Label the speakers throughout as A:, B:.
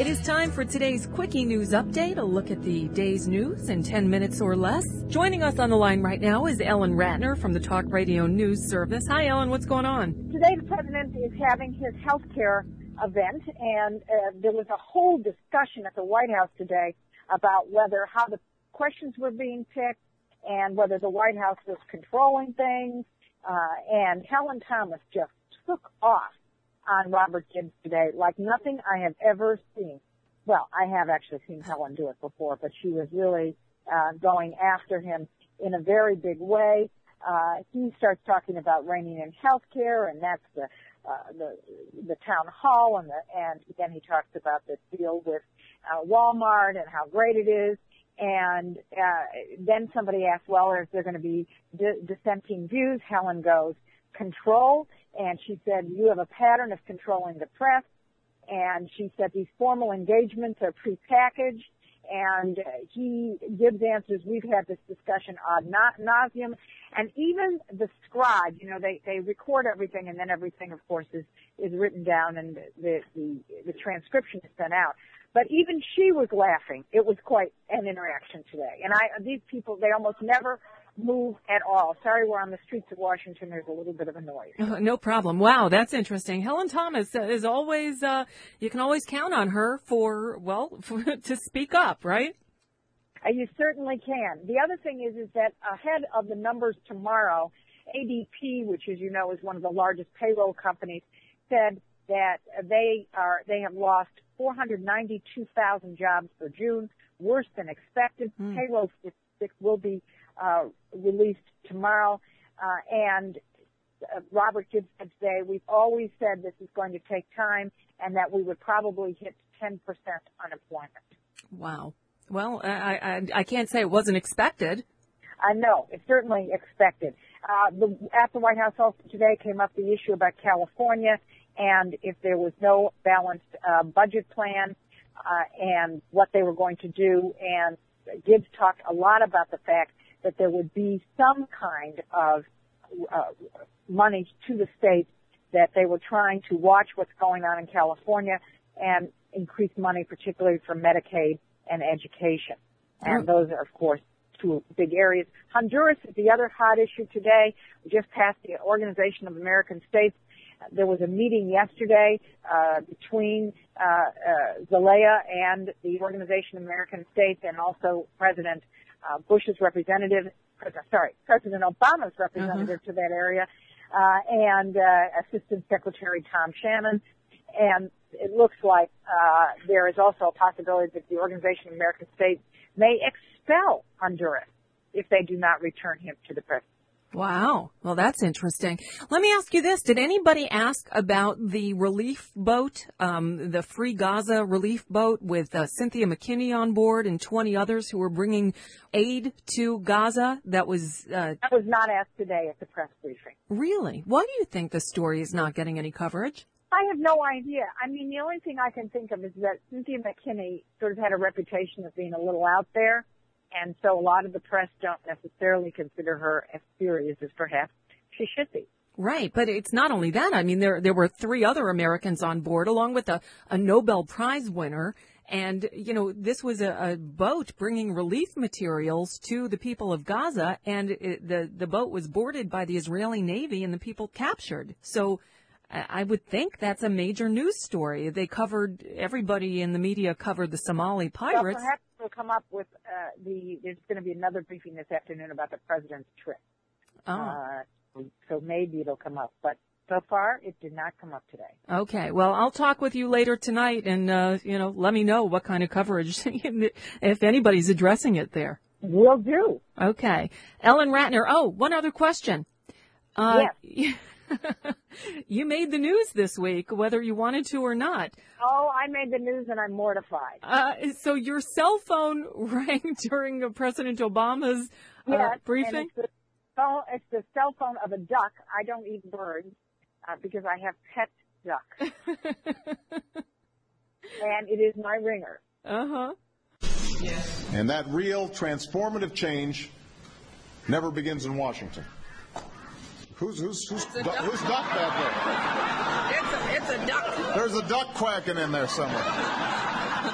A: It is time for today's Quickie News Update, a look at the day's news in 10 minutes or less. Joining us on the line right now is Ellen Ratner from the Talk Radio News Service. Hi, Ellen. What's going on?
B: Today, the president is having his health care event, and there was a whole discussion at the White House today about how the questions were being picked and whether the White House was controlling things. And Helen Thomas just took off on Robert Gibbs today like nothing I have ever seen. Well, I have actually seen Helen do it before, but she was really going after him in a very big way. He starts talking about reining in health care, and that's the town hall, and then he talks about the deal with Walmart and how great it is. And then somebody asked, well, is there going to be dissenting views? Helen goes, control. And she said, you have a pattern of controlling the press. And she said, these formal engagements are prepackaged. And Gibbs answers, we've had this discussion ad nauseum. And even the scribe, they record everything, and then everything, of course, is written down, and the transcription is sent out. But even she was laughing. It was quite an interaction today. And these people, they almost never move at all. Sorry, we're on the streets of Washington. There's a little bit of a noise.
A: No problem. Wow, that's interesting. Helen Thomas is always, you can always count on her to speak up, right?
B: You certainly can. The other thing is that ahead of the numbers tomorrow, ADP, which, as you know, is one of the largest payroll companies, said that they have lost 492,000 jobs for June, worse than expected. Payroll statistics will be released tomorrow. And Robert Gibbs said today, we've always said this is going to take time and that we would probably hit 10% unemployment.
A: Wow. Well, I can't say it wasn't expected.
B: No, it's certainly expected. At the White House also today came up the issue about California and if there was no balanced budget plan and what they were going to do. And Gibbs talked a lot about the fact that there would be some kind of money to the states, that they were trying to watch what's going on in California and increase money, particularly for Medicaid and education. And those are, of course, two big areas. Honduras is the other hot issue today. We just passed the Organization of American States. There was a meeting yesterday between Zelaya and the Organization of American States, and also President Bush's representative, President Obama's representative to that area, and Assistant Secretary Tom Shannon. And it looks like there is also a possibility that the Organization of American States may expel Honduras if they do not return him to the president.
A: Wow. Well, that's interesting. Let me ask you this. Did anybody ask about the relief boat, the Free Gaza relief boat with Cynthia McKinney on board and 20 others who were bringing aid to Gaza? That was
B: not asked today at the press briefing.
A: Really? Why do you think the story is not getting any coverage?
B: I have no idea. I mean, the only thing I can think of is that Cynthia McKinney sort of had a reputation of being a little out there. And so a lot of the press don't necessarily consider her as serious as perhaps she should be.
A: Right. But it's not only that. I mean, there were 3 other Americans on board, along with a Nobel Prize winner. And, this was a boat bringing relief materials to the people of Gaza. And the boat was boarded by the Israeli Navy and the people captured. So I would think that's a major news story. Everybody in the media covered the Somali pirates.
B: Well, perhaps we'll come up with there's going to be another briefing this afternoon about the president's trip. So maybe it'll come up. But so far, it did not come up today.
A: Okay. Well, I'll talk with you later tonight and, let me know what kind of coverage, if anybody's addressing it there.
B: Will do.
A: Okay. Ellen Ratner. Oh, one other question.
B: Yes.
A: You made the news this week, whether you wanted to or not.
B: Oh, I made the news and I'm mortified.
A: So your cell phone rang during President Obama's briefing?
B: And it's the cell phone of a duck. I don't eat birds because I have pet ducks. And it is my ringer.
A: Uh-huh.
C: Yes. And that real transformative change never begins in Washington. Who's duck back there?
D: It's a duck.
C: There's a duck quacking in there somewhere.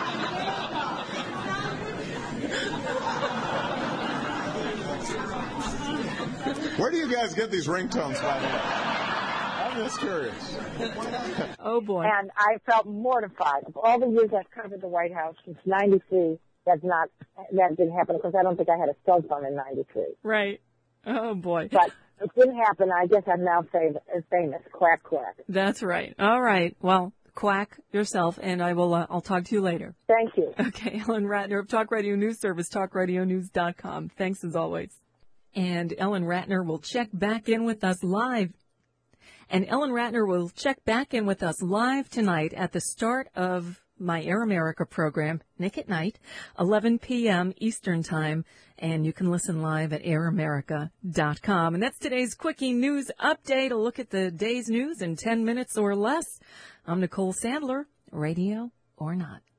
C: Where do you guys get these ringtones, by the way? I'm just curious.
A: Oh, boy.
B: And I felt mortified. Of all the years I've covered the White House since 93, that didn't happen because I don't think I had a cell phone in 93.
A: Right. Oh, boy.
B: But it didn't happen. I guess I'm now famous. Quack, quack.
A: That's right. All right. Well, quack yourself, and I'll talk to you later.
B: Thank you.
A: Okay, Ellen Ratner of Talk Radio News Service, talkradionews.com. Thanks as always. And Ellen Ratner will check back in with us live. And Ellen Ratner will check back in with us live tonight at the start of my Air America program, Nick at Night, 11 p.m. Eastern Time. And you can listen live at airamerica.com. And that's today's Quickie News Update. A look at the day's news in 10 minutes or less. I'm Nicole Sandler, radio or not.